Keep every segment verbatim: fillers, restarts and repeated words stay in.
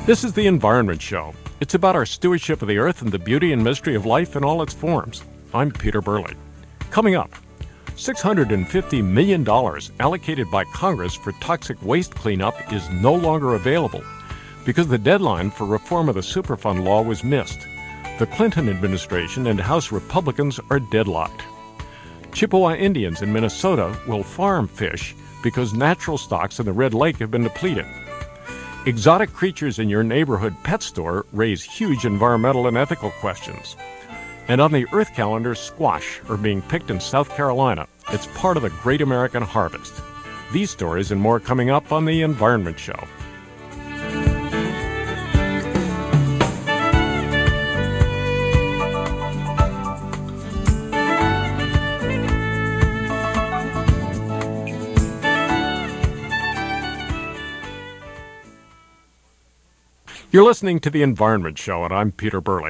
This is the Environment Show. It's about our stewardship of the earth and the beauty and mystery of life in all its forms. I'm Peter Burley. Coming up, six hundred fifty million dollars allocated by Congress for toxic waste cleanup is no longer available because the deadline for reform of the Superfund law was missed. The Clinton administration and House Republicans are deadlocked. Chippewa Indians in Minnesota will farm fish because natural stocks in the Red Lake have been depleted. Exotic creatures in your neighborhood pet store raise huge environmental and ethical questions. And on the Earth calendar, squash are being picked in South Carolina. It's part of the Great American Harvest. These stories and more coming up on the Environment Show. You're listening to The Environment Show, and I'm Peter Burley.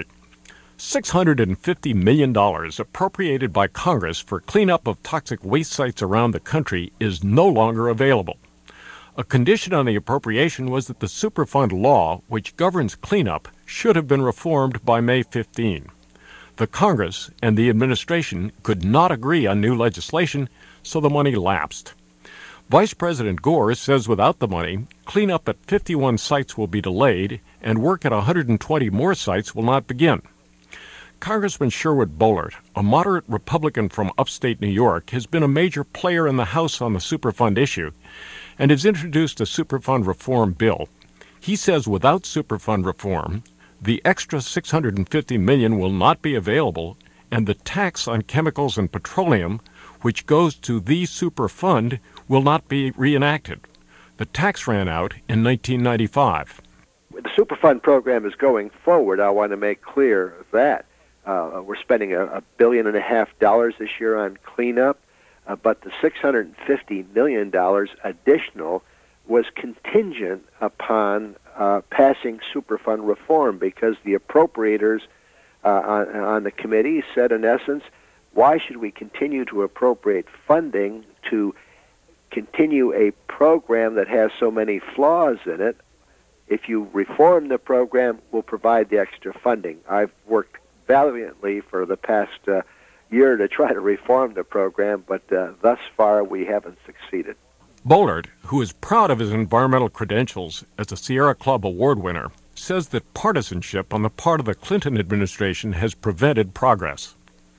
six hundred fifty million dollars appropriated by Congress for cleanup of toxic waste sites around the country is no longer available. A condition on the appropriation was that the Superfund law, which governs cleanup, should have been reformed by May fifteenth. The Congress and the administration could not agree on new legislation, so the money lapsed. Vice President Gore says without the money, cleanup at fifty-one sites will be delayed and work at one hundred twenty more sites will not begin. Congressman Sherwood Boehlert, a moderate Republican from upstate New York, has been a major player in the House on the Superfund issue and has introduced a Superfund reform bill. He says without Superfund reform, the extra six hundred fifty million dollars will not be available, and the tax on chemicals and petroleum, which goes to the Superfund, will not be reenacted. The tax ran out in nineteen ninety-five. The Superfund program is going forward. I want to make clear that uh, we're spending a, a billion and a half dollars this year on cleanup, uh, but the six hundred fifty million dollars additional was contingent upon uh, passing Superfund reform because the appropriators uh, on, on the committee said, in essence, why should we continue to appropriate funding to continue a program that has so many flaws in it? If you reform the program, we'll provide the extra funding. I've worked valiantly for the past uh, year to try to reform the program, but uh, thus far we haven't succeeded. Boehlert, who is proud of his environmental credentials as a Sierra Club Award winner, says that partisanship on the part of the Clinton administration has prevented progress.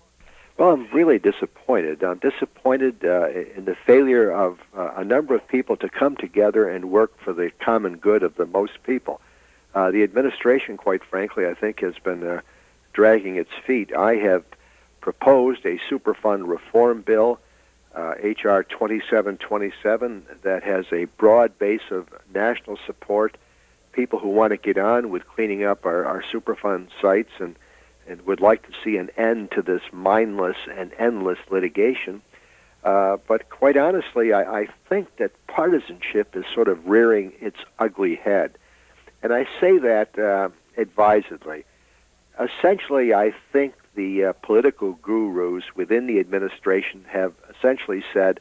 Well, I'm really disappointed. I'm disappointed uh, in the failure of uh, a number of people to come together and work for the common good of the most people. Uh, the administration, quite frankly, I think has been uh, dragging its feet. I have proposed a Superfund reform bill, uh, H R twenty-seven twenty-seven, that has a broad base of national support, people who want to get on with cleaning up our, our Superfund sites and and would like to see an end to this mindless and endless litigation. Uh, but quite honestly, I, I think that partisanship is sort of rearing its ugly head. And I say that uh, advisedly. Essentially, I think the uh, political gurus within the administration have essentially said,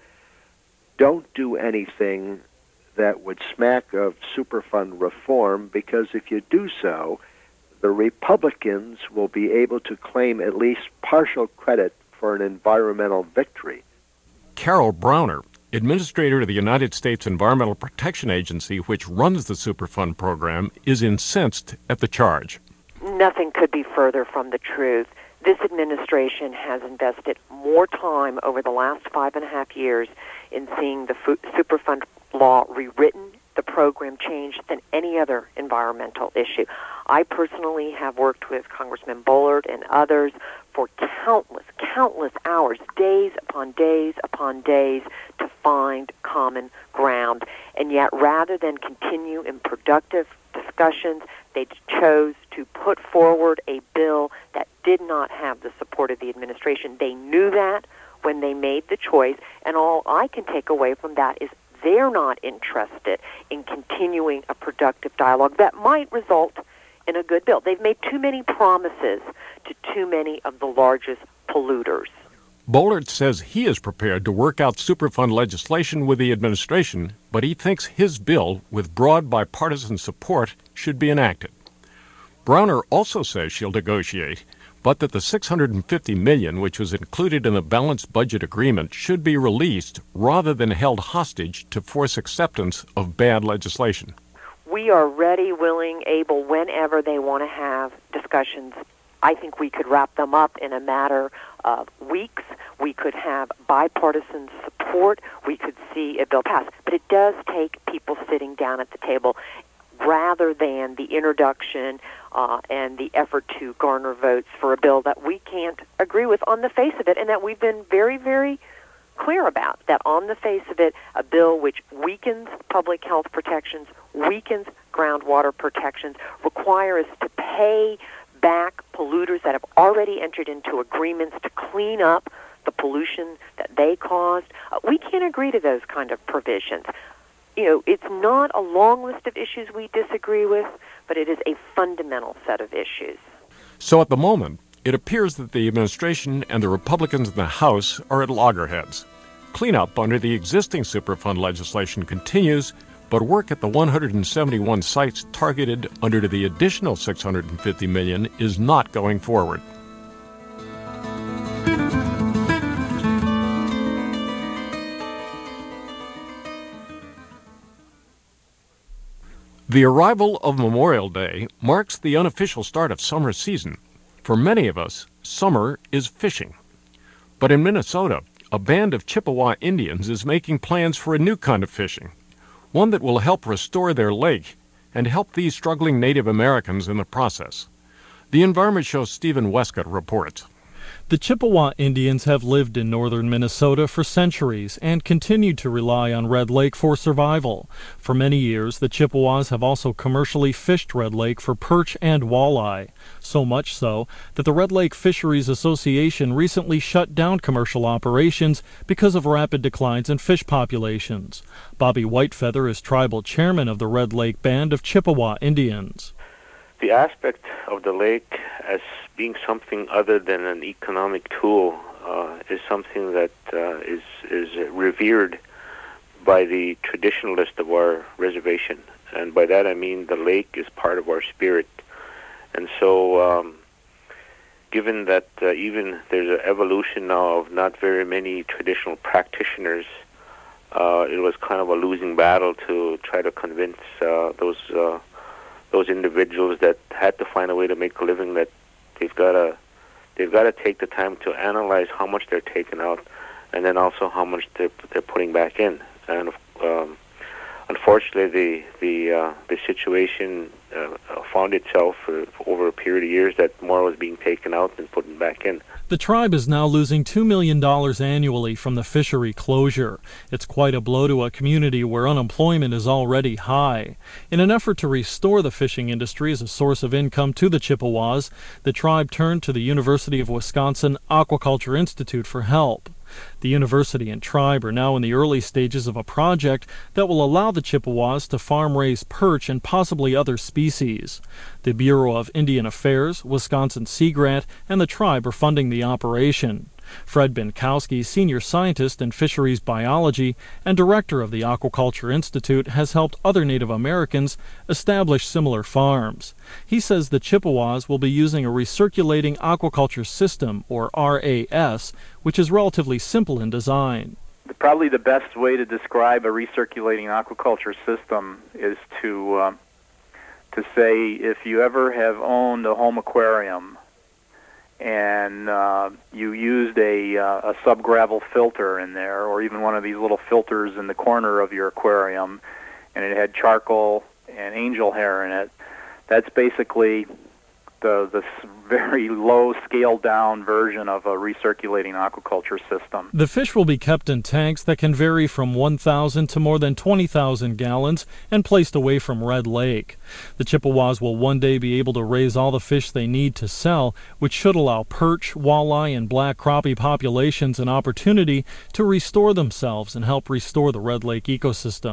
don't do anything that would smack of Superfund reform, because if you do so, the Republicans will be able to claim at least partial credit for an environmental victory. Carol Browner, administrator of the United States Environmental Protection Agency, which runs the Superfund program, is incensed at the charge. Nothing could be further from the truth. This administration has invested more time over the last five and a half years in seeing the Superfund law rewritten, the program changed, than any other environmental issue. I personally have worked with Congressman Boehlert and others for countless, countless hours, days upon days upon days, to find common ground. And yet, rather than continue in productive discussions, they chose to put forward a bill that did not have the support of the administration. They knew that when they made the choice, and all I can take away from that is they're not interested in continuing a productive dialogue that might result in a good bill. They've made too many promises to too many of the largest polluters. Bollert says he is prepared to work out Superfund legislation with the administration, but he thinks his bill, with broad bipartisan support, should be enacted. Browner also says she'll negotiate, but that the six hundred fifty million dollars, which was included in the balanced budget agreement, should be released rather than held hostage to force acceptance of bad legislation. We are ready, willing, able, whenever they want to have discussions. I think we could wrap them up in a matter of weeks. We could have bipartisan support. We could see a bill pass. But it does take people sitting down at the table rather than the introduction uh, and the effort to garner votes for a bill that we can't agree with on the face of it, and that we've been very, very clear about, that on the face of it, a bill which weakens public health protections, weakens groundwater protections, requires us to pay back polluters that have already entered into agreements to clean up the pollution that they caused. Uh, we can't agree to those kind of provisions. You know, it's not a long list of issues we disagree with, but it is a fundamental set of issues. So at the moment, it appears that the administration and the Republicans in the House are at loggerheads. Cleanup under the existing Superfund legislation continues, but work at the one hundred seventy-one sites targeted under the additional six hundred fifty million dollars is not going forward. The arrival of Memorial Day marks the unofficial start of summer season. For many of us, summer is fishing. But in Minnesota, a band of Chippewa Indians is making plans for a new kind of fishing, one that will help restore their lake and help these struggling Native Americans in the process. The Environment Show's Stephen Westcott reports. The Chippewa Indians have lived in northern Minnesota for centuries and continue to rely on Red Lake for survival. For many years, the Chippewas have also commercially fished Red Lake for perch and walleye, so much so that the Red Lake Fisheries Association recently shut down commercial operations because of rapid declines in fish populations. Bobby Whitefeather is tribal chairman of the Red Lake Band of Chippewa Indians. The aspect of the lake as being something other than an economic tool uh, is something that uh, is is revered by the traditionalist of our reservation, and by that I mean the lake is part of our spirit. And so, um, given that uh, even there's an evolution now of not very many traditional practitioners, uh, it was kind of a losing battle to try to convince uh, those. Uh, those individuals that had to find a way to make a living, that they've got to they've got to take the time to analyze how much they're taking out, and then also how much they're, they're putting back in. And um, unfortunately, the the uh, the situation uh, found itself for, for over a period of years that more was being taken out than putting back in. The tribe is now losing two million dollars annually from the fishery closure. It's quite a blow to a community where unemployment is already high. In an effort to restore the fishing industry as a source of income to the Chippewas, the tribe turned to the University of Wisconsin Aquaculture Institute for help. The university and tribe are now in the early stages of a project that will allow the Chippewas to farm-raise perch and possibly other species. The Bureau of Indian Affairs, Wisconsin Sea Grant, and the tribe are funding the operation. Fred Binkowski, senior scientist in fisheries biology and director of the Aquaculture Institute, has helped other Native Americans establish similar farms. He says the Chippewas will be using a recirculating aquaculture system, or R A S, which is relatively simple in design. Probably the best way to describe a recirculating aquaculture system is to uh, to say, if you ever have owned a home aquarium and uh, you used a, uh, a sub-gravel filter in there, or even one of these little filters in the corner of your aquarium, and it had charcoal and angel hair in it, that's basically the, the very low scaled-down version of a recirculating aquaculture system. The fish will be kept in tanks that can vary from one thousand to more than twenty thousand gallons and placed away from Red Lake. The Chippewas will one day be able to raise all the fish they need to sell, which should allow perch, walleye, and black crappie populations an opportunity to restore themselves and help restore the Red Lake ecosystem.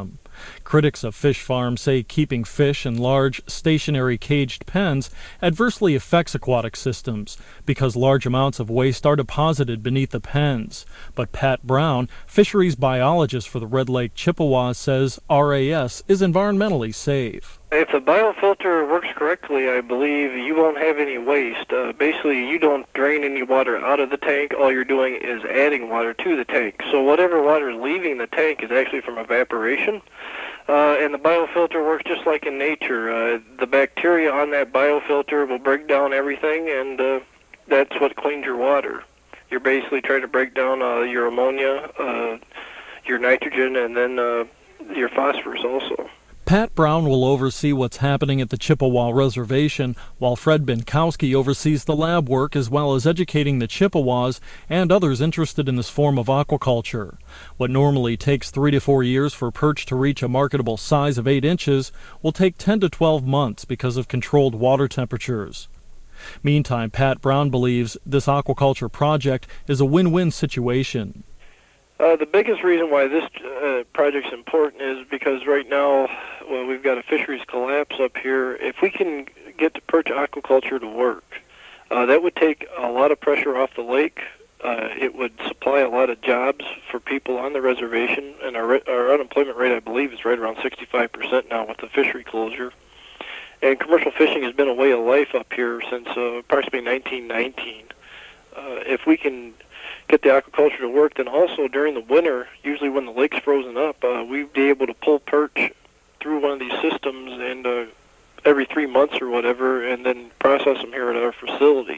Critics of fish farms say keeping fish in large, stationary caged pens adversely affects aquatic systems because large amounts of waste are deposited beneath the pens. But Pat Brown, fisheries biologist for the Red Lake Chippewas, says R A S is environmentally safe. If the biofilter works correctly, I believe you won't have any waste. Uh, basically, you don't drain any water out of the tank. All you're doing is adding water to the tank. So whatever water is leaving the tank is actually from evaporation. Uh, and the biofilter works just like in nature. Uh, the bacteria on that biofilter will break down everything, and uh, that's what cleans your water. You're basically trying to break down uh, your ammonia, uh, your nitrogen, and then uh, your phosphorus also. Pat Brown will oversee what's happening at the Chippewa Reservation, while Fred Binkowski oversees the lab work as well as educating the Chippewas and others interested in this form of aquaculture. What normally takes three to four years for perch to reach a marketable size of eight inches will take ten to twelve months because of controlled water temperatures. Meantime, Pat Brown believes this aquaculture project is a win-win situation. Uh, the biggest reason why this uh, project's important is because right now, well, we've got a fisheries collapse up here. If we can get the perch aquaculture to work, uh, that would take a lot of pressure off the lake. Uh, it would supply a lot of jobs for people on the reservation, and our, our unemployment rate, I believe, is right around sixty-five percent now with the fishery closure. And commercial fishing has been a way of life up here since uh, approximately nineteen nineteen. Uh, if we can get the aquaculture to work, then also during the winter, usually when the lake's frozen up, uh, we'd be able to pull perch through one of these systems and uh, every three months or whatever, and then process them here at our facility.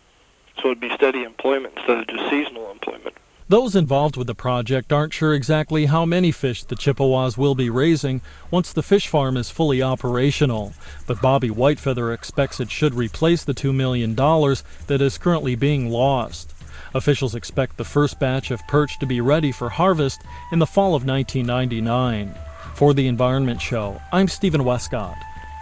So it'd be steady employment instead of just seasonal employment. Those involved with the project aren't sure exactly how many fish the Chippewas will be raising once the fish farm is fully operational, but Bobby Whitefeather expects it should replace the two million dollars that is currently being lost. Officials expect the first batch of perch to be ready for harvest in the fall of nineteen ninety-nine. For the Environment Show, I'm Stephen Westcott.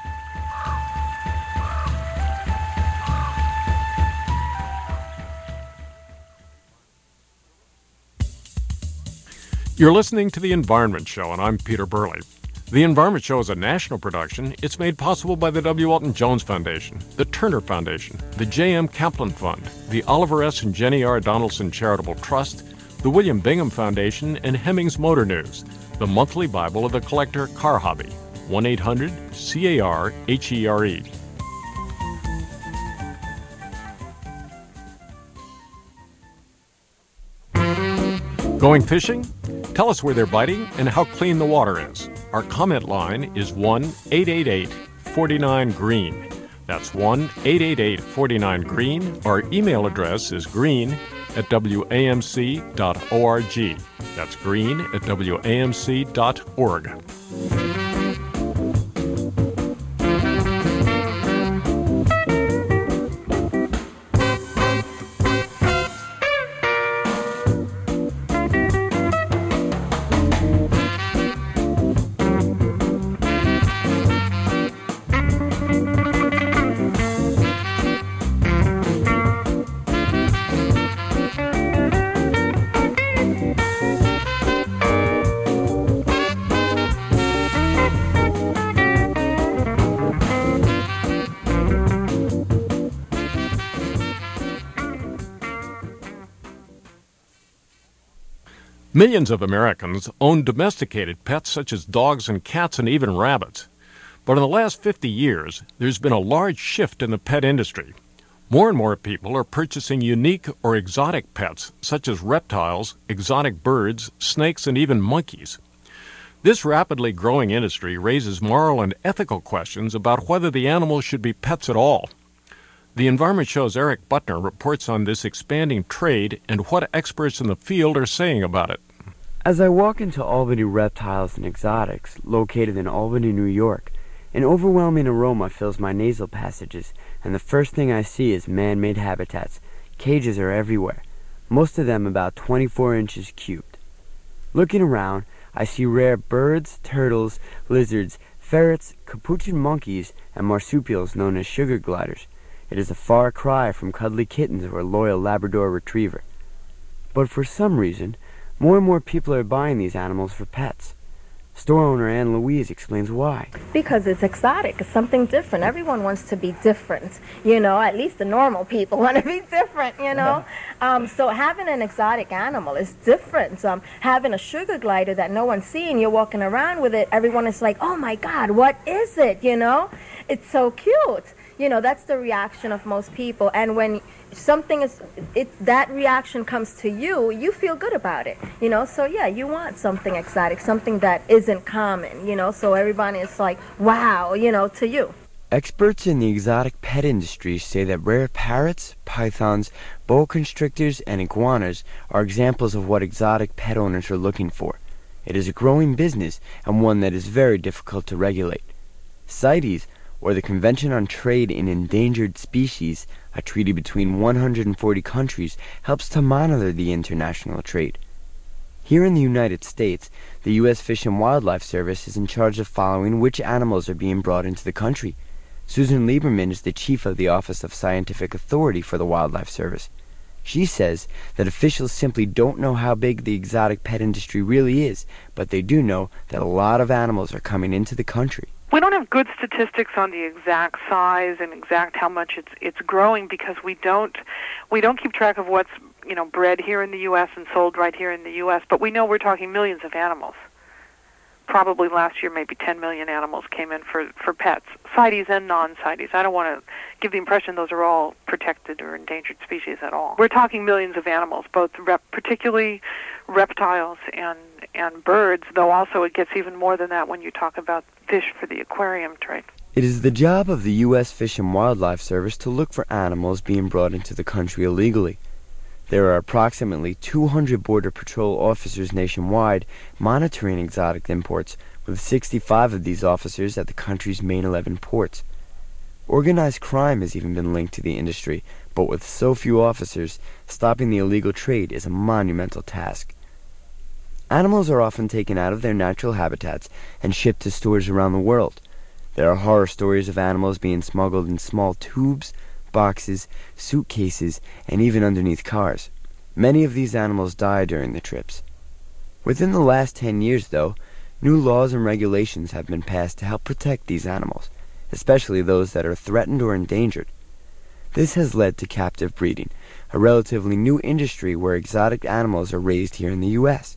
You're listening to The Environment Show, and I'm Peter Burley. The Environment Show is a national production. It's made possible by the W. Walton Jones Foundation, the Turner Foundation, the J M. Kaplan Fund, the Oliver S. and Jenny R. Donaldson Charitable Trust, the William Bingham Foundation, and Hemmings Motor News, the monthly Bible of the collector car hobby. one eight hundred C A R H E R E. Going fishing? Tell us where they're biting and how clean the water is. Our comment line is one eight eight eight, four nine, green. That's one eight eight eight, four nine, green. Our email address is green at W A M C dot org. That's green at W A M C dot org. Millions of Americans own domesticated pets such as dogs and cats and even rabbits. But in the last fifty years, there's been a large shift in the pet industry. More and more people are purchasing unique or exotic pets such as reptiles, exotic birds, snakes, and even monkeys. This rapidly growing industry raises moral and ethical questions about whether the animals should be pets at all. The Environment Show's Eric Butner reports on this expanding trade and what experts in the field are saying about it. As I walk into Albany Reptiles and Exotics, located in Albany, New York, an overwhelming aroma fills my nasal passages, and the first thing I see is man-made habitats. Cages are everywhere, most of them about twenty-four inches cubed. Looking around, I see rare birds, turtles, lizards, ferrets, capuchin monkeys, and marsupials known as sugar gliders. It is a far cry from cuddly kittens or a loyal Labrador retriever. But for some reason, more and more people are buying these animals for pets. Store owner Anne Louise explains why. Because it's exotic. It's something different. Everyone wants to be different. You know, at least the normal people want to be different, you know. Um, so having an exotic animal is different. Um, having a sugar glider that no one's seeing, you're walking around with it, everyone is like, oh my God, what is it, you know? It's so cute. You know, that's the reaction of most people. And when something is, it, that reaction comes to you, you feel good about it. You know, so yeah, you want something exotic, something that isn't common, you know, so everybody is like, wow, you know, to you. Experts in the exotic pet industry say that rare parrots, pythons, boa constrictors, and iguanas are examples of what exotic pet owners are looking for. It is a growing business and one that is very difficult to regulate. CITES, or the Convention on Trade in Endangered Species, a treaty between one hundred forty countries, helps to monitor the international trade. Here in the United States, the U S Fish and Wildlife Service is in charge of following which animals are being brought into the country. Susan Lieberman is the chief of the Office of Scientific Authority for the Wildlife Service. She says that officials simply don't know how big the exotic pet industry really is, but they do know that a lot of animals are coming into the country. We don't have good statistics on the exact size and exact how much it's it's growing because we don't we don't keep track of what's, you know, bred here in the U S and sold right here in the U S, but we know we're talking millions of animals. Probably last year maybe ten million animals came in for, for pets, CITES and non-CITES. I don't want to give the impression those are all protected or endangered species at all. We're talking millions of animals, both rep, particularly reptiles and and birds, though also it gets even more than that when you talk about fish for the aquarium trade. It is the job of the U S Fish and Wildlife Service to look for animals being brought into the country illegally. There are approximately two hundred Border Patrol officers nationwide monitoring exotic imports, with sixty-five of these officers at the country's main eleven ports. Organized crime has even been linked to the industry, but with so few officers, stopping the illegal trade is a monumental task. Animals are often taken out of their natural habitats and shipped to stores around the world. There are horror stories of animals being smuggled in small tubes, boxes, suitcases, and even underneath cars. Many of these animals die during the trips. Within the last ten years, though, new laws and regulations have been passed to help protect these animals, especially those that are threatened or endangered. This has led to captive breeding, a relatively new industry where exotic animals are raised here in the U S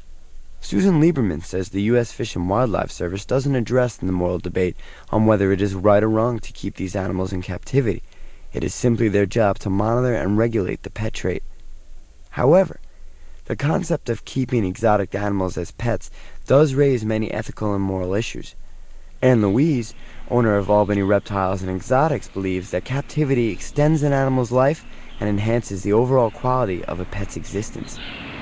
Susan Lieberman says the U S Fish and Wildlife Service doesn't address the moral debate on whether it is right or wrong to keep these animals in captivity. It is simply their job to monitor and regulate the pet trade. However, the concept of keeping exotic animals as pets does raise many ethical and moral issues. Anne Louise, owner of Albany Reptiles and Exotics, believes that captivity extends an animal's life and enhances the overall quality of a pet's existence.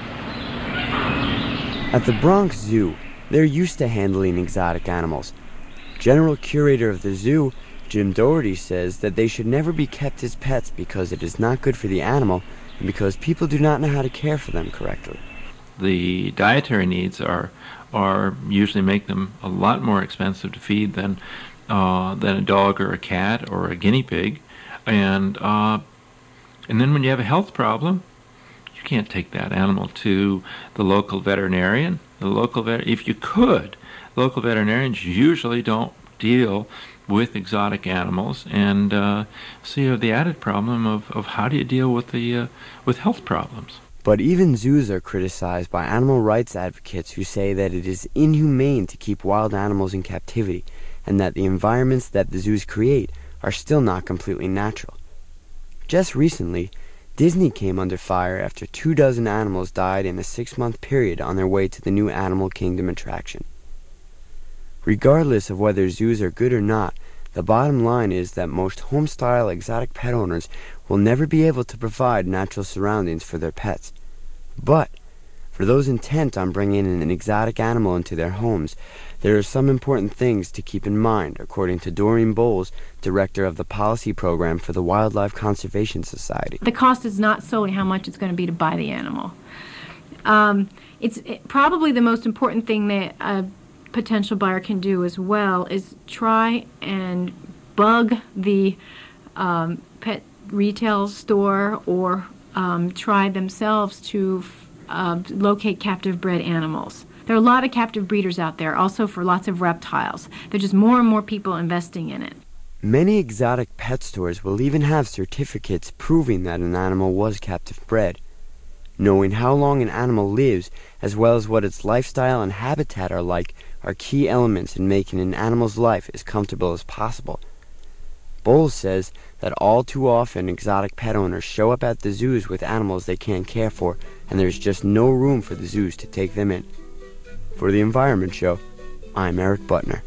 At the Bronx Zoo, they're used to handling exotic animals. General Curator of the zoo, Jim Doherty, says that they should never be kept as pets because it is not good for the animal and because people do not know how to care for them correctly. The dietary needs are are usually make them a lot more expensive to feed than uh, than a dog or a cat or a guinea pig, and uh, and then when you have a health problem, you can't take that animal to the local veterinarian. The local vet, if you could, local veterinarians usually don't deal with exotic animals, and uh, so you have the added problem of, of how do you deal with the uh, with health problems. But even zoos are criticized by animal rights advocates who say that it is inhumane to keep wild animals in captivity, and that the environments that the zoos create are still not completely natural. Just recently, Disney came under fire after two dozen animals died in a six-month period on their way to the new Animal Kingdom attraction. Regardless of whether zoos are good or not, the bottom line is that most home-style exotic pet owners will never be able to provide natural surroundings for their pets. But for those intent on bringing in an exotic animal into their homes, there are some important things to keep in mind, according to Doreen Bowles, director of the policy program for the Wildlife Conservation Society. The cost is not solely how much it's going to be to buy the animal. Um, it's it, probably the most important thing that a potential buyer can do as well is try and bug the um, pet retail store or um, try themselves to uh, locate captive bred animals. There are a lot of captive breeders out there, also for lots of reptiles. There's just more and more people investing in it. Many exotic pet stores will even have certificates proving that an animal was captive bred. Knowing how long an animal lives, as well as what its lifestyle and habitat are like, are key elements in making an animal's life as comfortable as possible. Bowles says that all too often exotic pet owners show up at the zoos with animals they can't care for, and there's just no room for the zoos to take them in. For the Environment Show, I'm Eric Butner.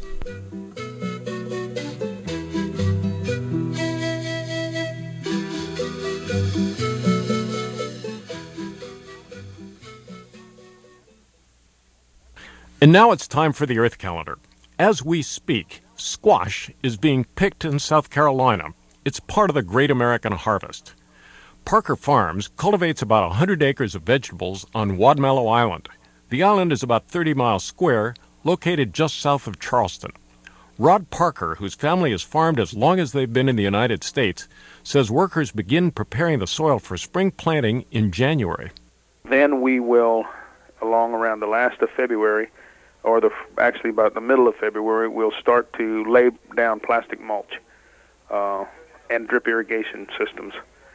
And now it's time for the Earth Calendar. As we speak, squash is being picked in South Carolina. It's part of the Great American Harvest. Parker Farms cultivates about one hundred acres of vegetables on Wadmallow Island. The island is about thirty miles square, located just south of Charleston. Rod Parker, whose family has farmed as long as they've been in the United States, says workers begin preparing the soil for spring planting in January. Then we will, along around the last of February, or the actually about the middle of February, we'll start to lay down plastic mulch uh, and drip irrigation systems.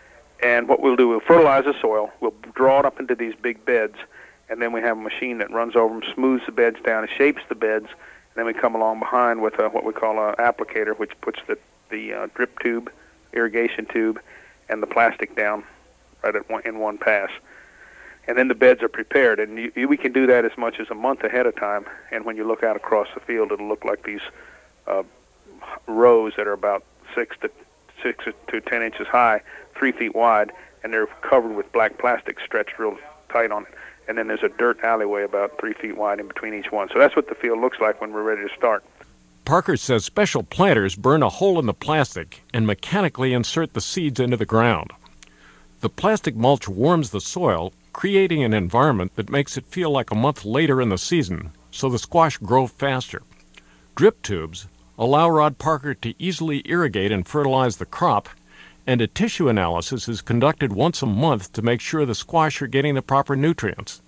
And what we'll do, we'll fertilize the soil, we'll draw it up into these big beds, and then we have a machine that runs over them, smooths the beds down, and shapes the beds, and then we come along behind with a, what we call an applicator, which puts the, the uh, drip tube, irrigation tube, and the plastic down right at one, in one pass. And then the beds are prepared, and you, you, we can do that as much as a month ahead of time. And when you look out across the field, it'll look like these uh, rows that are about six to six to ten inches high, three feet wide, and they're covered with black plastic stretched real tight on it. And then there's a dirt alleyway about three feet wide in between each one. So that's what the field looks like when we're ready to start. Parker says special planters burn a hole in the plastic and mechanically insert the seeds into the ground. The plastic mulch warms the soil, creating an environment that makes it feel like a month later in the season, so the squash grow faster. Drip tubes allow Rod Parker to easily irrigate and fertilize the crop, and a tissue analysis is conducted once a month to make sure the squash are getting the proper nutrients.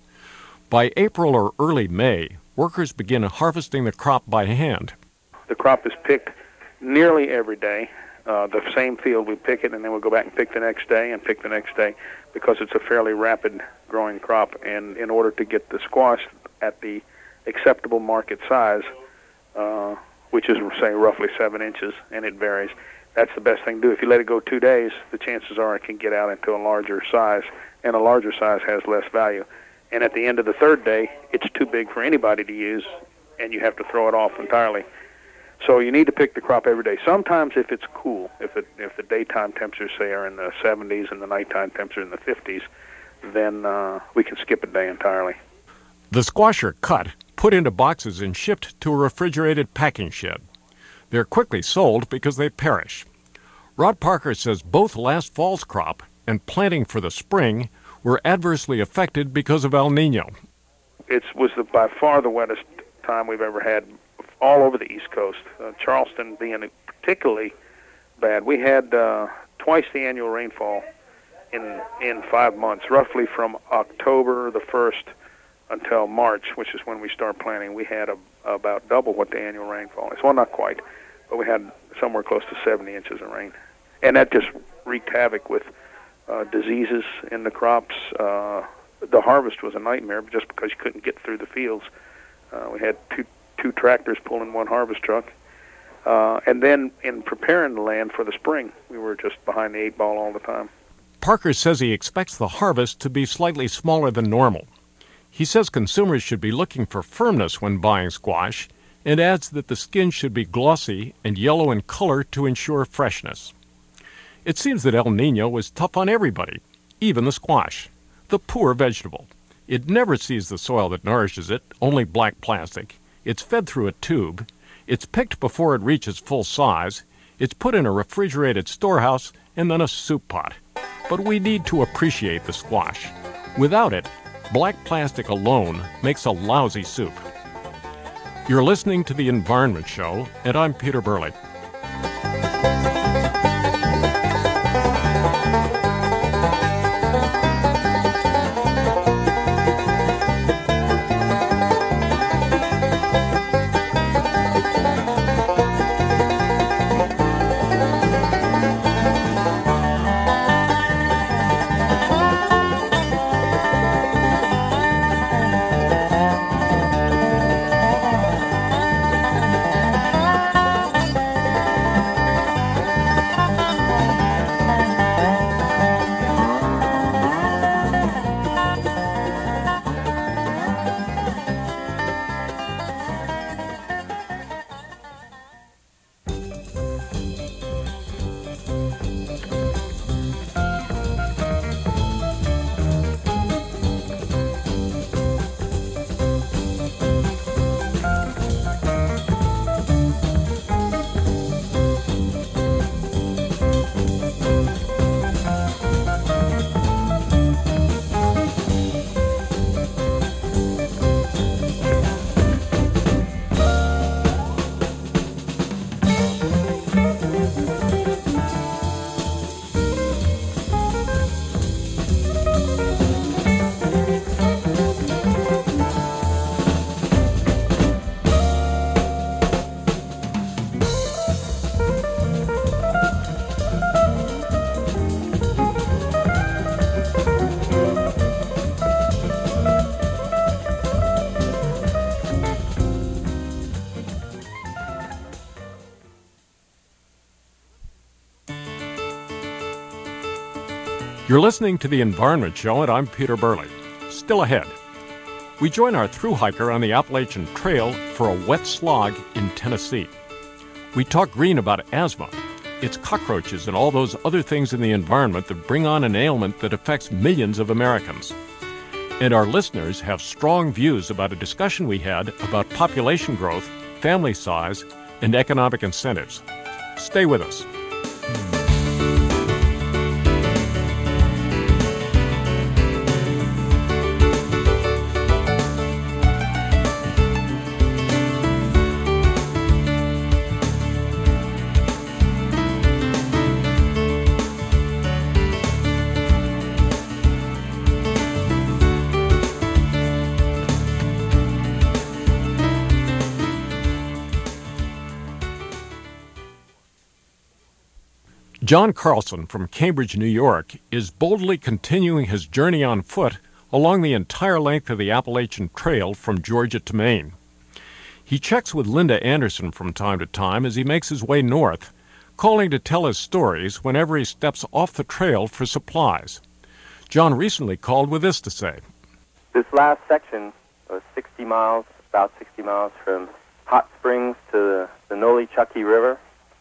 By April or early May, workers begin harvesting the crop by hand. The crop is picked nearly every day. Uh, the same field, we pick it, and then we'll go back and pick the next day and pick the next day, because it's a fairly rapid growing crop. And in order to get the squash at the acceptable market size, uh, which is, say, roughly seven inches, and it varies, that's the best thing to do. If you let it go two days, the chances are it can get out into a larger size, and a larger size has less value. And at the end of the third day, it's too big for anybody to use, and you have to throw it off entirely. So you need to pick the crop every day. Sometimes if it's cool, if it, if the daytime temperatures, say, are in the seventies and the nighttime temperatures in the fifties, then uh, we can skip a day entirely. The squash are cut, put into boxes, and shipped to a refrigerated packing shed. They're quickly sold because they perish. Rod Parker says both last fall's crop and planting for the spring were adversely affected because of El Nino. It was the, by far the wettest time we've ever had all over the East Coast, uh, Charleston being particularly bad. We had uh, twice the annual rainfall in in five months, roughly from October the first until March, which is when we start planting. We had a, about double what the annual rainfall is. Well, not quite, but we had somewhere close to seventy inches of rain. And that just wreaked havoc with uh, diseases in the crops. Uh, the harvest was a nightmare just because you couldn't get through the fields. Uh, we had two two tractors pulling one harvest truck. Uh, and then in preparing the land for the spring, we were just behind the eight ball all the time. Parker says he expects the harvest to be slightly smaller than normal. He says consumers should be looking for firmness when buying squash, and adds that the skin should be glossy and yellow in color to ensure freshness. It seems that El Nino was tough on everybody, even the squash, the poor vegetable. It never sees the soil that nourishes it, only black plastic. It's fed through a tube. It's picked before it reaches full size. It's put in a refrigerated storehouse and then a soup pot. But we need to appreciate the squash. Without it, black plastic alone makes a lousy soup. You're listening to The Environment Show, and I'm Peter Burley. You're listening to The Environment Show, and I'm Peter Burley. Still ahead, we join our thru hiker on the Appalachian Trail for a wet slog in Tennessee. We talk green about asthma, its cockroaches, and all those other things in the environment that bring on an ailment that affects millions of Americans. And our listeners have strong views about a discussion we had about population growth, family size, and economic incentives. Stay with us. John Carlson from Cambridge, New York, is boldly continuing his journey on foot along the entire length of the Appalachian Trail from Georgia to Maine. He checks with Linda Anderson from time to time as he makes his way north, calling to tell his stories whenever he steps off the trail for supplies. John recently called with this to say. This last section was sixty miles, about sixty miles from Hot Springs to the, the Nolichucky River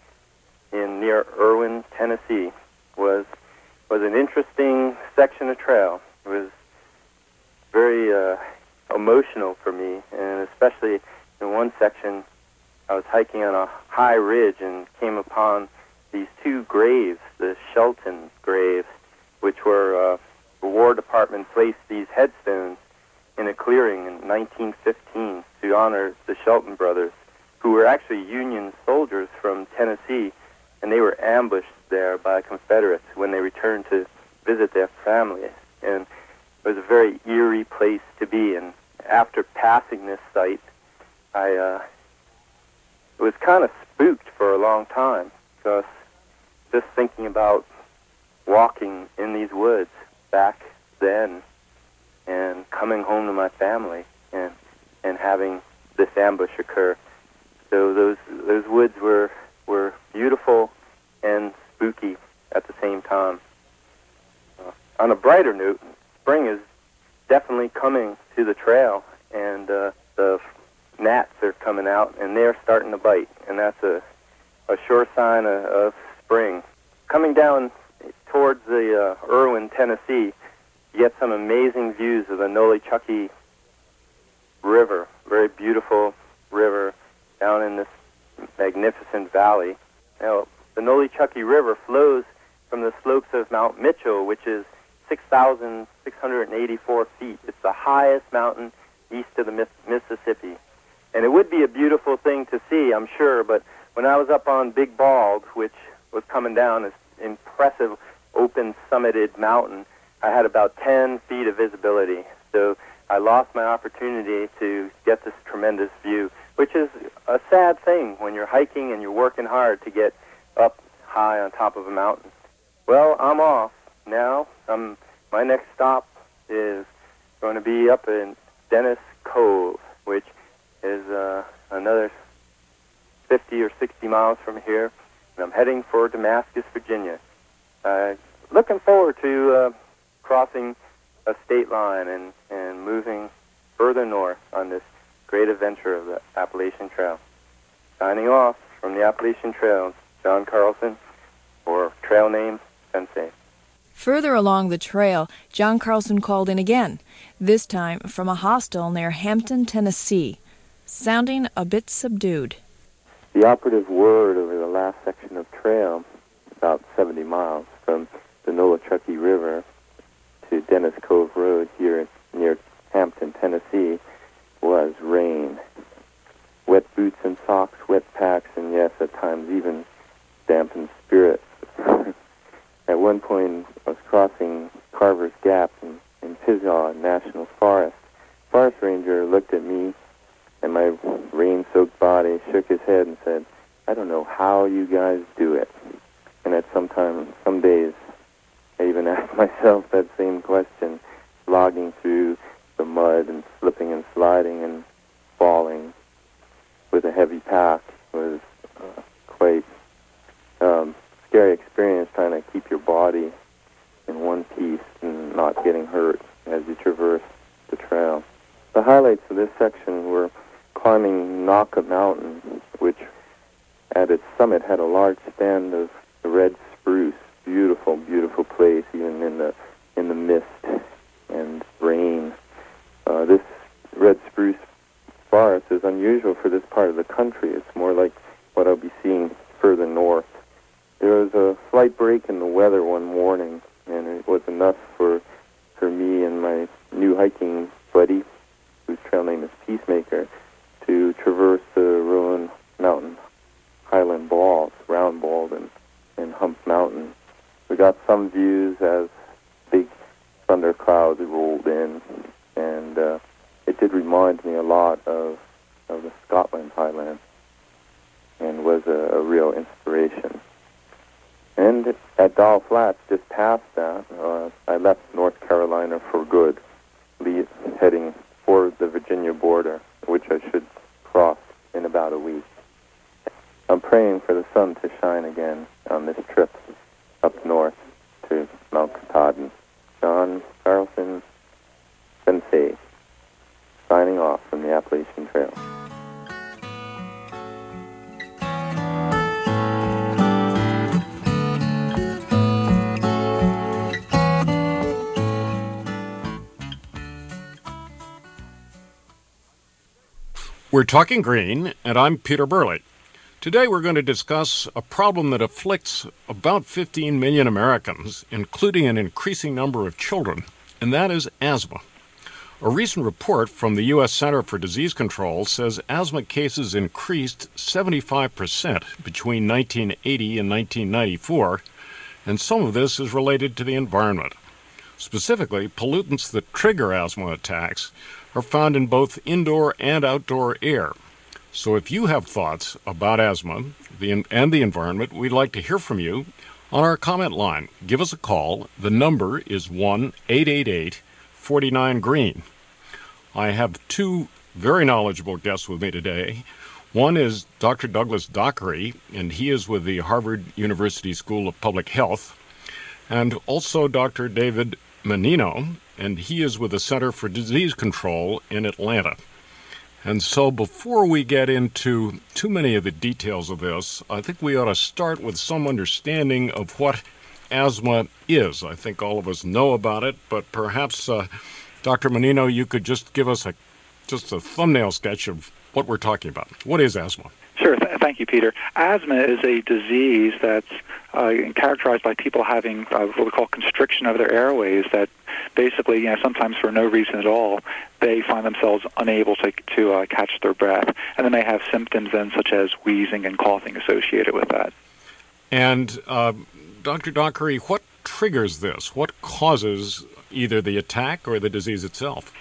in near Irwin, Tennessee, was was an interesting section of trail. It was very uh, emotional for me, and especially in one section, I was hiking on a high ridge and came upon these two graves, the Shelton graves, which were uh, the War Department placed these headstones in a clearing in nineteen fifteen to honor the Shelton brothers, who were actually Union soldiers from Tennessee, and they were ambushed there by Confederates when they returned to visit their families. And it was a very eerie place to be. And after passing this site, I uh, was kind of spooked for a long time, because just thinking about walking in these woods back then and coming home to my family and and having this ambush occur. So those those woods were were beautiful and spooky at the same time. Uh, on a brighter note, spring is definitely coming to the trail, and uh, the gnats are coming out, and they're starting to bite, and that's a, a sure sign of, of spring. Coming down towards the uh, Irwin, Tennessee, you get some amazing views of the Nolichucky River, very beautiful river down in this magnificent valley. Now, the Nolichucky River flows from the slopes of Mount Mitchell, which is six thousand six hundred eighty-four feet. It's the highest mountain east of the Mississippi. And it would be a beautiful thing to see, I'm sure, but when I was up on Big Bald, which was coming down this impressive open summited mountain, I had about ten feet of visibility. So I lost my opportunity to get this tremendous view, which is a sad thing when you're hiking and you're working hard to get up high on top of a mountain. Well, I'm off now. Um, my next stop is going to be up in Dennis Cove, which is uh, another fifty or sixty miles from here, and I'm heading for Damascus, Virginia. Uh, looking forward to uh, crossing a state line and, and moving further north on this great adventure of the Appalachian Trail. Signing off from the Appalachian Trail, John Carlson, or trail name Sensei. Further along the trail, John Carlson called in again, this time from a hostel near Hampton, Tennessee, sounding a bit subdued. The operative word over the last section of trail, about seventy miles from the Nolichucky River to Dennis Cove Road here near Hampton, Tennessee, was rain. Wet boots and socks, wet packs, and yes, at times even dampened spirits. At one point, I was crossing Carver's Gap in, in Pisaw National Forest. Forest ranger looked at me and my rain-soaked body, shook his head and said, "I don't know how you guys do it." And at some time, some days, I even asked myself that same question, logging through the mud and slipping and sliding and falling with a heavy pack was uh, quite um, scary experience, trying to keep your body in one one piece and not getting hurt as you traverse the trail. The highlights of this section were climbing Naka Mountain, which at its summit had a large stand of red spruce. Beautiful, beautiful place, even in the in the mist and rain. Uh, this red spruce forest is unusual for this part of the country. It's more like what I'll be seeing further north. There was a slight break in the weather one morning, and it was enough for for me and my new hiking buddy, whose trail name is Peacemaker, to traverse the Rowan Mountain Highland Balls, Round Bald and, and Hump Mountain. We got some views as big thunder clouds rolled in, and uh, it did remind me a lot of, of the Scotland Highlands, and was a, a real inspiration. And at Doll Flats, just past that, uh, I left North Carolina for good, leave, heading for the Virginia border, which I should cross in about a week. I'm praying for the sun to shine again on this trip up north to Mount Katahdin. John Carlson Sensei, signing off from the Appalachian Trail. We're talking green, and I'm Peter Burley. Today we're going to discuss a problem that afflicts about fifteen million Americans, including an increasing number of children, and that is asthma. A recent report from the U S Center for Disease Control says asthma cases increased seventy-five percent between nineteen eighty and nineteen ninety-four, and some of this is related to the environment. Specifically, pollutants that trigger asthma attacks are found in both indoor and outdoor air. So if you have thoughts about asthma the, and the environment, we'd like to hear from you on our comment line. Give us a call. The number is one eight eight eight, four nine, green. I have two very knowledgeable guests with me today. One is Doctor Douglas Dockery, and he is with the Harvard University School of Public Health, and also Doctor David Menino, and he is with the Center for Disease Control in Atlanta. And so before we get into too many of the details of this, I think we ought to start with some understanding of what asthma is. I think all of us know about it, but perhaps, uh, Doctor Menino, you could just give us a just a thumbnail sketch of what we're talking about. What is asthma? Sure. Th- thank you, Peter. Asthma is a disease that's uh, characterized by people having uh, what we call constriction of their airways, that basically, you know, sometimes for no reason at all, they find themselves unable to to uh, catch their breath, and then they have symptoms then such as wheezing and coughing associated with that. And uh, Doctor Dockery, what triggers this? What causes either the attack or the disease itself?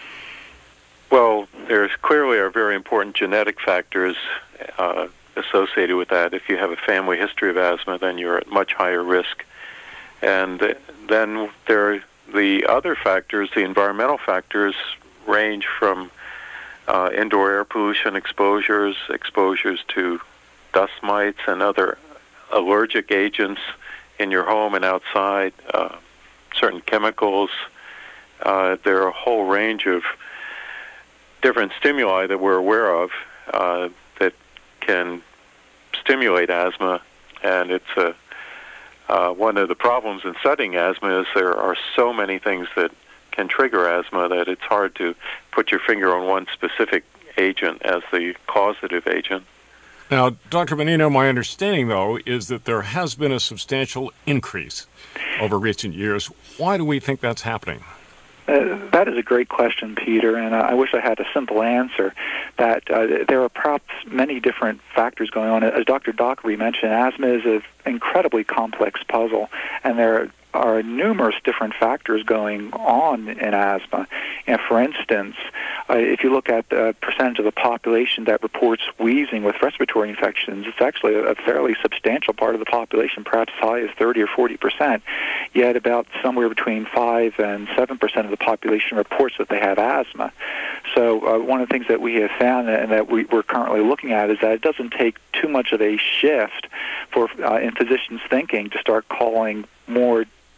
Well, there's clearly are very important genetic factors uh, associated with that. If you have a family history of asthma, then you're at much higher risk. And then there are the other factors, the environmental factors, range from uh, indoor air pollution exposures, exposures to dust mites and other allergic agents in your home and outside, uh, certain chemicals. Uh, there are a whole range of different stimuli that we're aware of uh, that can stimulate asthma, and it's a uh, one of the problems in studying asthma is there are so many things that can trigger asthma that it's hard to put your finger on one specific agent as the causative agent. Now, Doctor Menino, my understanding, though, is that there has been a substantial increase over recent years. Why do we think that's happening? Uh, that is a great question, Peter, and uh, I wish I had a simple answer. That uh, there are perhaps many different factors going on. As Doctor Dockery mentioned, asthma is an incredibly complex puzzle, and there are numerous different factors going on in asthma. And for instance, uh, if you look at the percentage of the population that reports wheezing with respiratory infections, it's actually a, a fairly substantial part of the population, perhaps as high as thirty or forty percent. Yet about somewhere between five and seven percent of the population reports that they have asthma. So uh, one of the things that we have found and that we, we're currently looking at is that it doesn't take too much of a shift for uh, in physicians' thinking to start calling more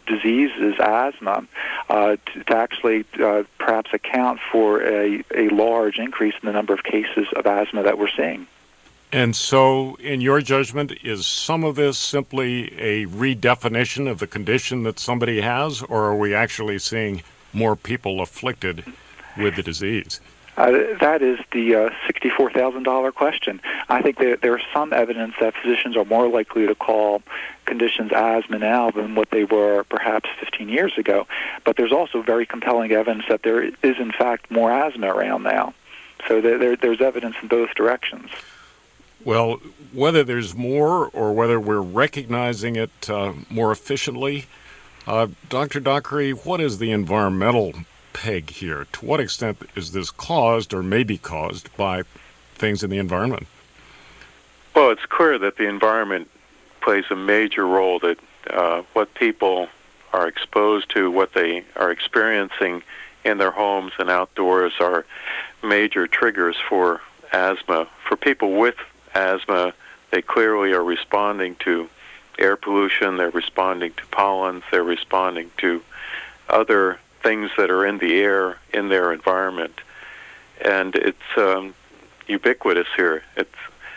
disease is asthma uh, to, to actually uh, perhaps account for a, a large increase in the number of cases of asthma that we're seeing. And so, in your judgment, is some of this simply a redefinition of the condition that somebody has, or are we actually seeing more people afflicted with the disease? Uh, that is the uh, sixty-four thousand dollars question. I think that there is some evidence that physicians are more likely to call conditions asthma now than what they were perhaps fifteen years ago. But there's also very compelling evidence that there is, in fact, more asthma around now. So there, there, there's evidence in both directions. Well, whether there's more or whether we're recognizing it uh, more efficiently, uh, Doctor Dockery, what is the environmental peg here? To what extent is this caused or may be caused by things in the environment? Well, it's clear that the environment plays a major role, that uh, what people are exposed to, what they are experiencing in their homes and outdoors are major triggers for asthma. For people with asthma, they clearly are responding to air pollution, they're responding to pollens, they're responding to other things that are in the air in their environment. And it's um, ubiquitous here. It's,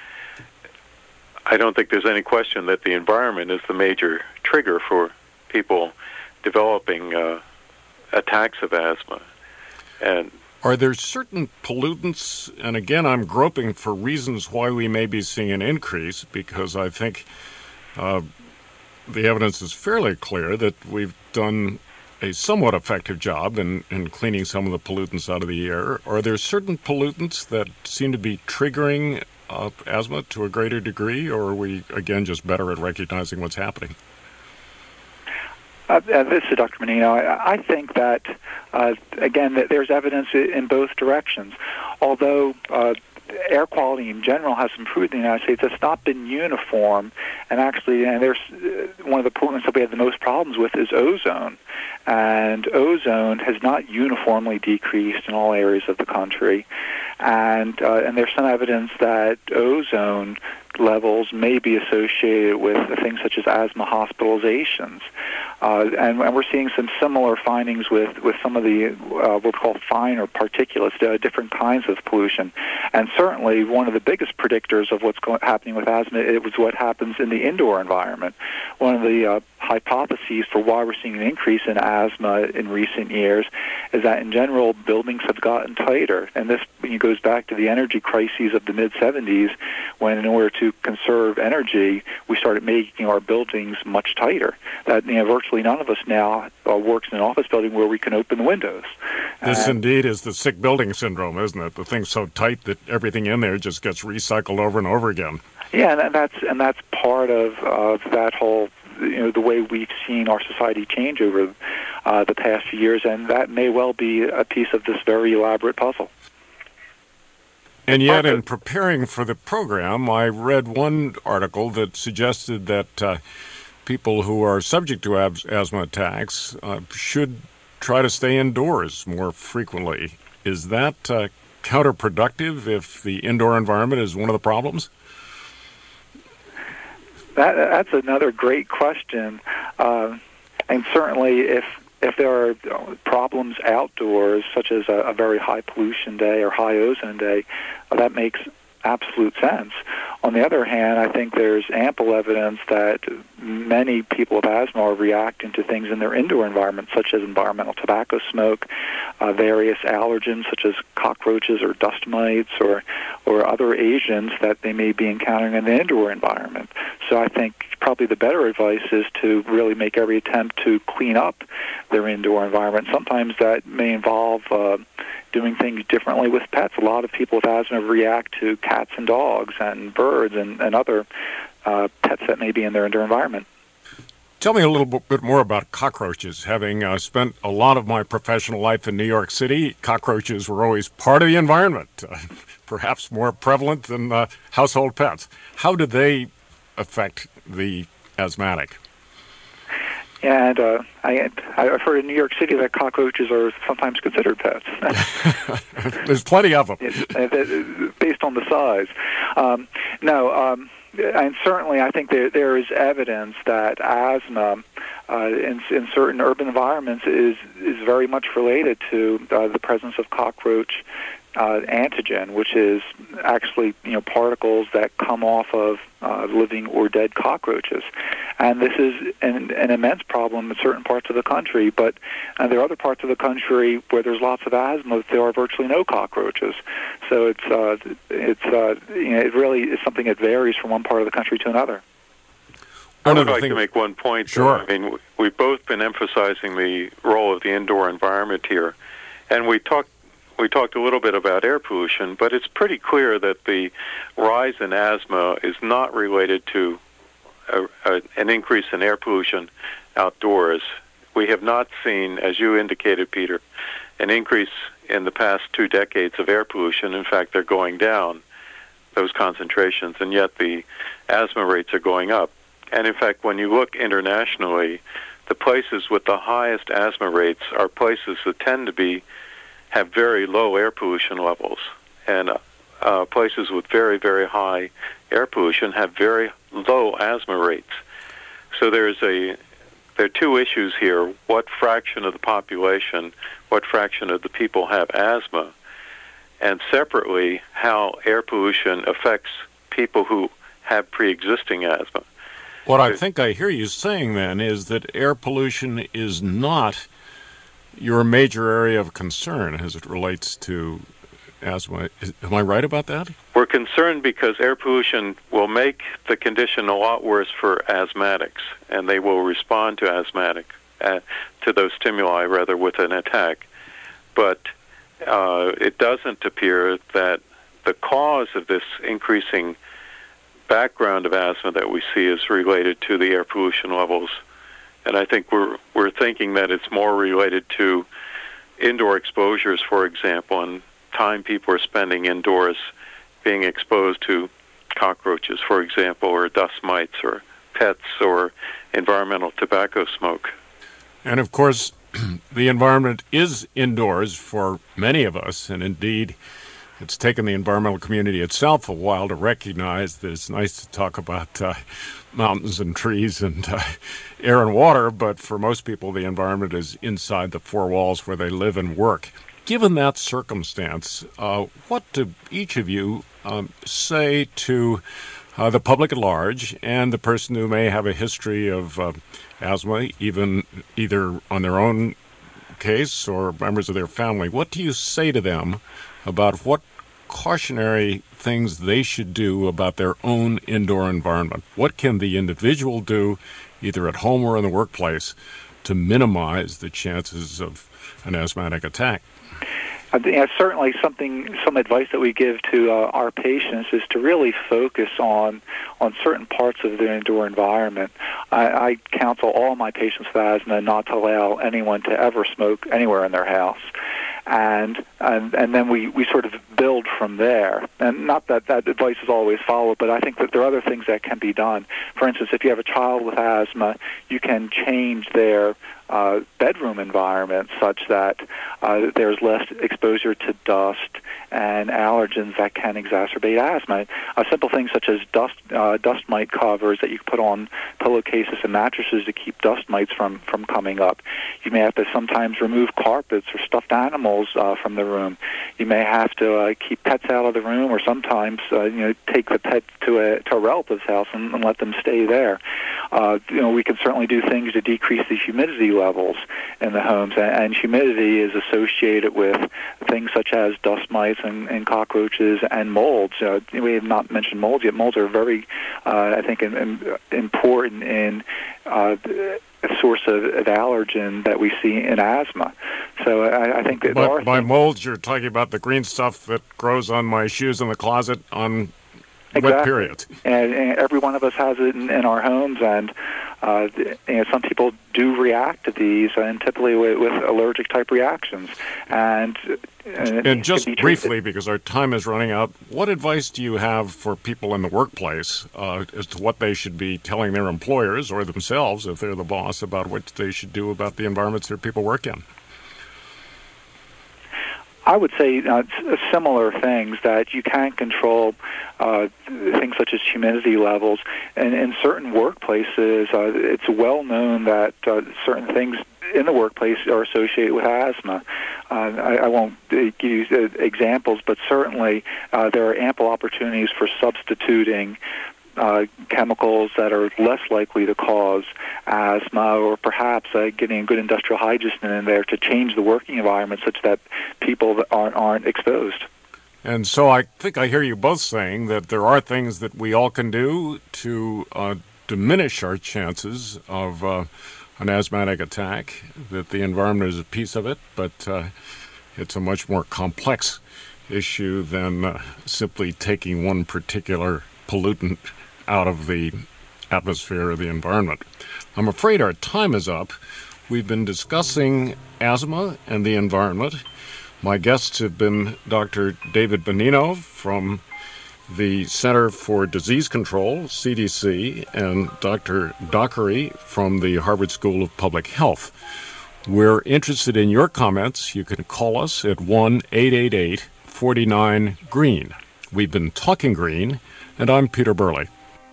I don't think there's any question that the environment is the major trigger for people developing uh, attacks of asthma. And are there certain pollutants, and again, I'm groping for reasons why we may be seeing an increase, because I think uh, the evidence is fairly clear that we've done a somewhat effective job in, in cleaning some of the pollutants out of the air. Are there certain pollutants that seem to be triggering uh, asthma to a greater degree, or are we, again, just better at recognizing what's happening? Uh, uh, this is Doctor Menino. I, I think that, uh, again, that there's evidence in both directions. Although uh, air quality in general has improved in the United States, it's not been uniform. And actually, and there's uh, one of the pollutants that we have the most problems with is ozone. And ozone has not uniformly decreased in all areas of the country. And uh, and there's some evidence that ozone levels may be associated with things such as asthma hospitalizations. Uh, and, and we're seeing some similar findings with, with some of the uh, what we call finer particulates, uh, different kinds of pollution. And certainly one of the biggest predictors of what's going, happening with asthma, it was what happens in the indoor environment. One of the uh, hypotheses for why we're seeing an increase in asthma in recent years is that in general buildings have gotten tighter. And this goes back to the energy crises of the mid seventies, when in order to conserve energy, we started making our buildings much tighter. That, you know, virtually none of us now uh, works in an office building where we can open the windows. This uh, indeed is the sick building syndrome, isn't it? The thing's so tight that everything in there just gets recycled over and over again. Yeah, and that's and that's part of of that whole, you know, the way we've seen our society change over uh, the past few years, and that may well be a piece of this very elaborate puzzle. And yet, in preparing for the program, I read one article that suggested that uh, people who are subject to as- asthma attacks uh, should try to stay indoors more frequently. Is that uh, counterproductive if the indoor environment is one of the problems? That, that's another great question. Uh, and certainly if if there are problems outdoors, such as a, a very high pollution day or high ozone day, uh, that makes absolute sense. On the other hand, I think there's ample evidence that many people with asthma are reacting to things in their indoor environment, such as environmental tobacco smoke, uh, various allergens such as cockroaches or dust mites or, or other agents that they may be encountering in the indoor environment. So I think probably the better advice is to really make every attempt to clean up their indoor environment. Sometimes that may involve uh, doing things differently with pets. A lot of people with asthma react to cats and dogs and birds and, and other uh, pets that may be in their indoor environment. Tell me a little bit more about cockroaches. Having uh, spent a lot of my professional life in New York City, cockroaches were always part of the environment, uh, perhaps more prevalent than uh, household pets. How do they affect the asthmatic? And uh, I, I've heard in New York City that cockroaches are sometimes considered pets. There's plenty of them. Based on the size. Um, no, um, and certainly I think there, there is evidence that asthma uh, in, in certain urban environments is is very much related to uh, the presence of cockroach uh, antigen, which is actually you know particles that come off of uh, living or dead cockroaches. And this is an, an immense problem in certain parts of the country, but uh, there are other parts of the country where there's lots of asthma. There are virtually no cockroaches. So it's uh, it's uh, you know, it really is something that varies from one part of the country to another. I would like to make one point. Sure. I mean, we've both been emphasizing the role of the indoor environment here, and we talked we talked a little bit about air pollution, but it's pretty clear that the rise in asthma is not related to a, a, an increase in air pollution outdoors. We have not seen, as you indicated, Peter, an increase in the past two decades of air pollution. In fact, they're going down, those concentrations, and yet the asthma rates are going up. And in fact, when you look internationally, the places with the highest asthma rates are places that tend to be have very low air pollution levels, and uh, uh, places with very, very high air pollution have very low asthma rates. So there's a there are two issues here: what fraction of the population, what fraction of the people have asthma, and separately, how air pollution affects people who have pre-existing asthma. What I think I hear you saying, then, is that air pollution is not your major area of concern as it relates to asthma. Is, am I right about that? We're concerned because air pollution will make the condition a lot worse for asthmatics, and they will respond to asthmatic, uh, to those stimuli, rather, with an attack. But uh, it doesn't appear that the cause of this increasing background of asthma that we see is related to the air pollution levels. And I think we're we're thinking that it's more related to indoor exposures, for example, and time people are spending indoors being exposed to cockroaches, for example, or dust mites, or pets, or environmental tobacco smoke. And of course, the environment is indoors for many of us, and indeed, it's taken the environmental community itself a while to recognize that it's nice to talk about uh, mountains and trees and uh, air and water, but for most people, the environment is inside the four walls where they live and work. Given that circumstance, uh, what do each of you um, say to uh, the public at large and the person who may have a history of uh, asthma, even either on their own case or members of their family? What do you say to them about what cautionary things they should do about their own indoor environment? What can the individual do, either at home or in the workplace, to minimize the chances of an asthmatic attack? I think that's certainly something, some advice that we give to uh, our patients is to really focus on on certain parts of their indoor environment. I, I counsel all my patients with asthma not to allow anyone to ever smoke anywhere in their house. And, and and then we, we sort of build from there. And not that that advice is always followed, but I think that there are other things that can be done. For instance, if you have a child with asthma, you can change their uh, bedroom environment such that uh, there's less exposure to dust and allergens that can exacerbate asthma. Uh, simple things such as dust uh, dust mite covers that you can put on pillowcases and mattresses to keep dust mites from, from coming up. You may have to sometimes remove carpets or stuffed animals uh, from the room. You may have to uh, keep pets out of the room, or sometimes uh, you know take the pet to a to a relative's house and, and let them stay there. Uh, you know, we can certainly do things to decrease the humidity levels in the homes, and, and humidity is associated with things such as dust mites and, and cockroaches and molds. Uh, we have not mentioned molds yet. Molds are very, uh, I think, in, in, important in uh, a source of, of allergen that we see in asthma. So I, I think that but there are by things, molds, you're talking about the green stuff that grows on my shoes in the closet on exactly. wet periods. And, and every one of us has it in, in our homes, and uh, you know, some people do react to these, and typically with, with allergic type reactions. And And, and just briefly, because our time is running out, what advice do you have for people in the workplace uh, as to what they should be telling their employers or themselves, if they're the boss, about what they should do about the environments their people work in? I would say uh, similar things, that you can control uh, things such as humidity levels. And in certain workplaces, uh, it's well known that uh, certain things in the workplace are associated with asthma. Uh, I, I won't uh, give you uh, examples, but certainly uh, there are ample opportunities for substituting Uh, chemicals that are less likely to cause asthma, or perhaps uh, getting a good industrial hygienist in there to change the working environment such that people aren't, aren't exposed. And so I think I hear you both saying that there are things that we all can do to uh, diminish our chances of uh, an asthmatic attack, that the environment is a piece of it, but uh, it's a much more complex issue than uh, simply taking one particular pollutant out of the atmosphere or the environment. I'm afraid our time is up. We've been discussing asthma and the environment. My guests have been Doctor David Bonino from the Center for Disease Control, C D C, and Doctor Dockery from the Harvard School of Public Health. We're interested in your comments. You can call us at one eight eight eight, four nine, green. We've been talking green, and I'm Peter Burley.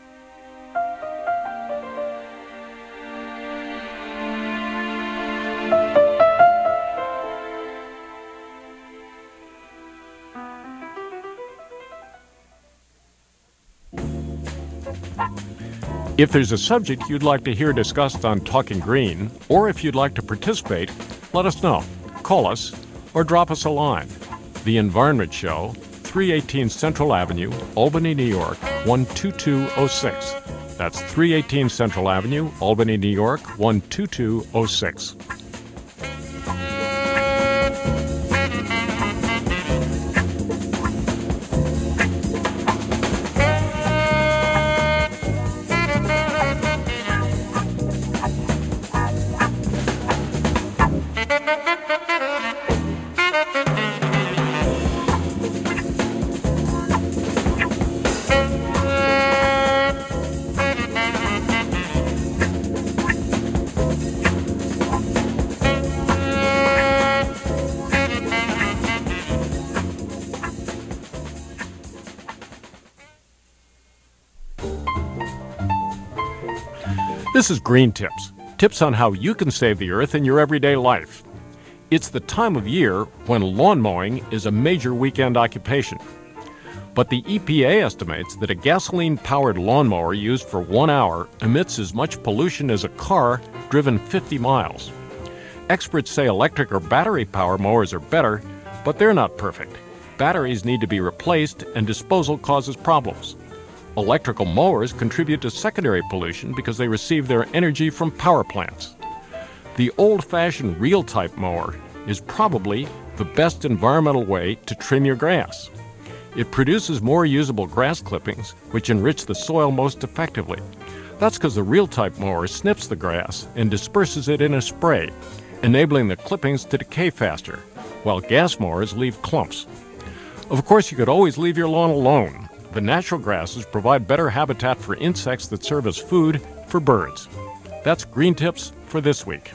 If there's a subject you'd like to hear discussed on Talking Green, or if you'd like to participate, let us know. Call us or drop us a line. The Environment Show, three eighteen Central Avenue, Albany, New York, one two two oh six. That's three eighteen Central Avenue, Albany, New York, one two two oh six. This is Green Tips, tips on how you can save the earth in your everyday life. It's the time of year when lawn mowing is a major weekend occupation. But the E P A estimates that a gasoline-powered lawnmower used for one hour emits as much pollution as a car driven fifty miles. Experts say electric or battery-powered mowers are better, but they're not perfect. Batteries need to be replaced, and disposal causes problems. Electrical mowers contribute to secondary pollution because they receive their energy from power plants. The old-fashioned reel-type mower is probably the best environmental way to trim your grass. It produces more usable grass clippings, which enrich the soil most effectively. That's because the reel-type mower snips the grass and disperses it in a spray, enabling the clippings to decay faster, while gas mowers leave clumps. Of course, you could always leave your lawn alone. The natural grasses provide better habitat for insects that serve as food for birds. That's Green Tips for this week.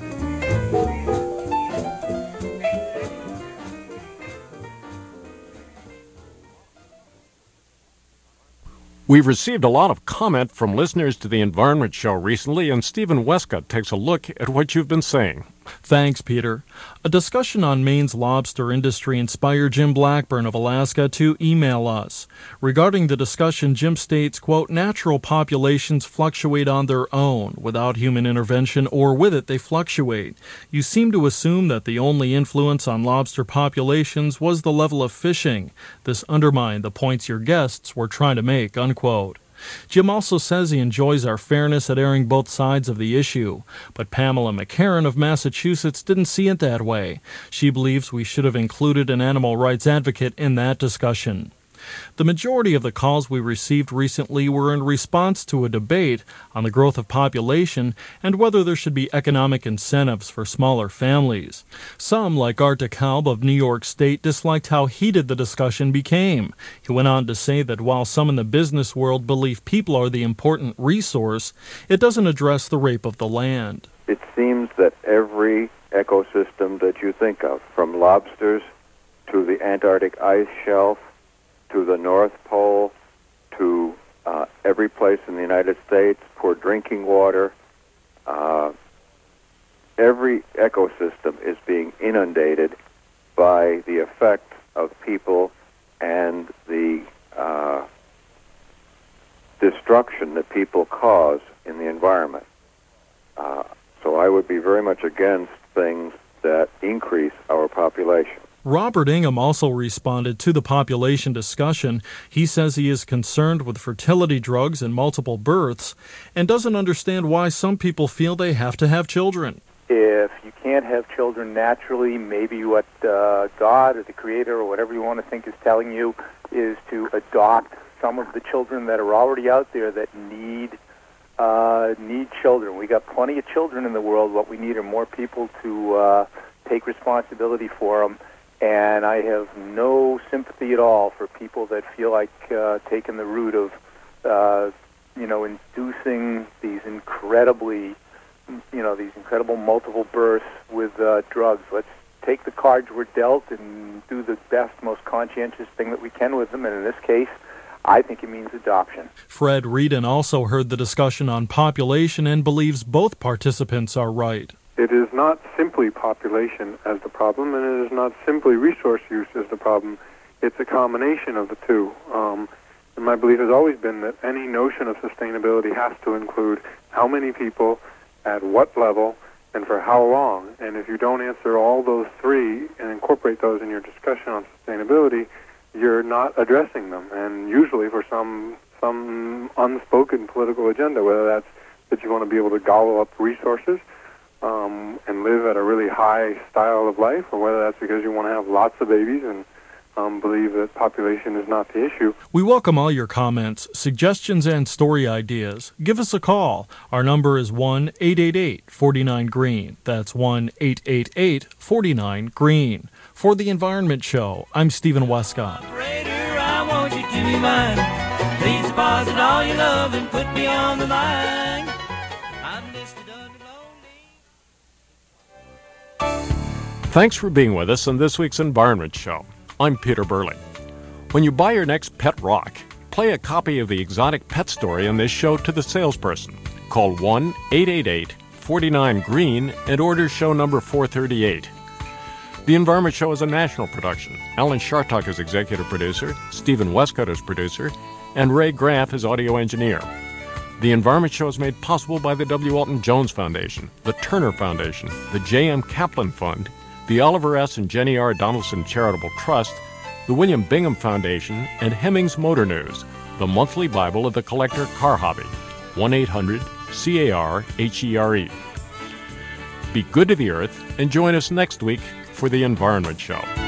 We've received a lot of comment from listeners to the Environment Show recently, and Stephen Westcott takes a look at what you've been saying. Thanks, Peter. A discussion on Maine's lobster industry inspired Jim Blackburn of Alaska to email us. Regarding the discussion, Jim states, quote, natural populations fluctuate on their own. Without human intervention or with it, they fluctuate. You seem to assume that the only influence on lobster populations was the level of fishing. This undermined the points your guests were trying to make, unquote. Jim also says he enjoys our fairness at airing both sides of the issue. But Pamela McCarran of Massachusetts didn't see it that way. She believes we should have included an animal rights advocate in that discussion. The majority of the calls we received recently were in response to a debate on the growth of population and whether there should be economic incentives for smaller families. Some, like Art DeKalb of New York State, disliked how heated the discussion became. He went on to say that while some in the business world believe people are the important resource, it doesn't address the rape of the land. It seems that every ecosystem that you think of, from lobsters to the Antarctic ice shelf, to the North Pole, to uh, every place in the United States, poor drinking water. Uh, every ecosystem is being inundated by the effect of people and the uh, destruction that people cause in the environment. Uh, so I would be very much against things that increase our population. Robert Ingham also responded to the population discussion. He says he is concerned with fertility drugs and multiple births and doesn't understand why some people feel they have to have children. If you can't have children naturally, maybe what uh, God or the Creator or whatever you want to think is telling you is to adopt some of the children that are already out there that need uh, need children. We got plenty of children in the world. What we need are more people to uh, take responsibility for them. And I have no sympathy at all for people that feel like uh, taking the route of, uh, you know, inducing these incredibly, you know, these incredible multiple births with uh, drugs. Let's take the cards we're dealt and do the best, most conscientious thing that we can with them. And in this case, I think it means adoption. Fred Reedon also heard the discussion on population and believes both participants are right. It is not simply population as the problem, and it is not simply resource use as the problem. It's a combination of the two. Um, and my belief has always been that any notion of sustainability has to include how many people, at what level, and for how long. And if you don't answer all those three and incorporate those in your discussion on sustainability, you're not addressing them. And usually for some some unspoken political agenda, whether that's that you want to be able to gobble up resources, Um, and live at a really high style of life, or whether that's because you want to have lots of babies and um, believe that population is not the issue. We welcome all your comments, suggestions, and story ideas. Give us a call. Our number is one eight eight eight, four nine, green. That's one eight eight eight, four nine, green. For The Environment Show, I'm Stephen Westcott. I want you to be mine. Please deposit all your love and put me on the line. I'm listed under Thanks for being with us on this week's Environment Show. I'm Peter Burley. When you buy your next pet rock, play a copy of the exotic pet story on this show to the salesperson. Call one eight eight eight, four nine, green and order show number four thirty-eight. The Environment Show is a national production. Alan Shartok is executive producer, Stephen Westcott is producer, and Ray Graff is audio engineer. The Environment Show is made possible by the W. Walton Jones Foundation, the Turner Foundation, the J M. Kaplan Fund, the Oliver S. and Jenny R. Donaldson Charitable Trust, the William Bingham Foundation, and Hemmings Motor News, the monthly Bible of the collector car hobby. one eight hundred C A R H E R E. Be good to the earth and join us next week for The Environment Show.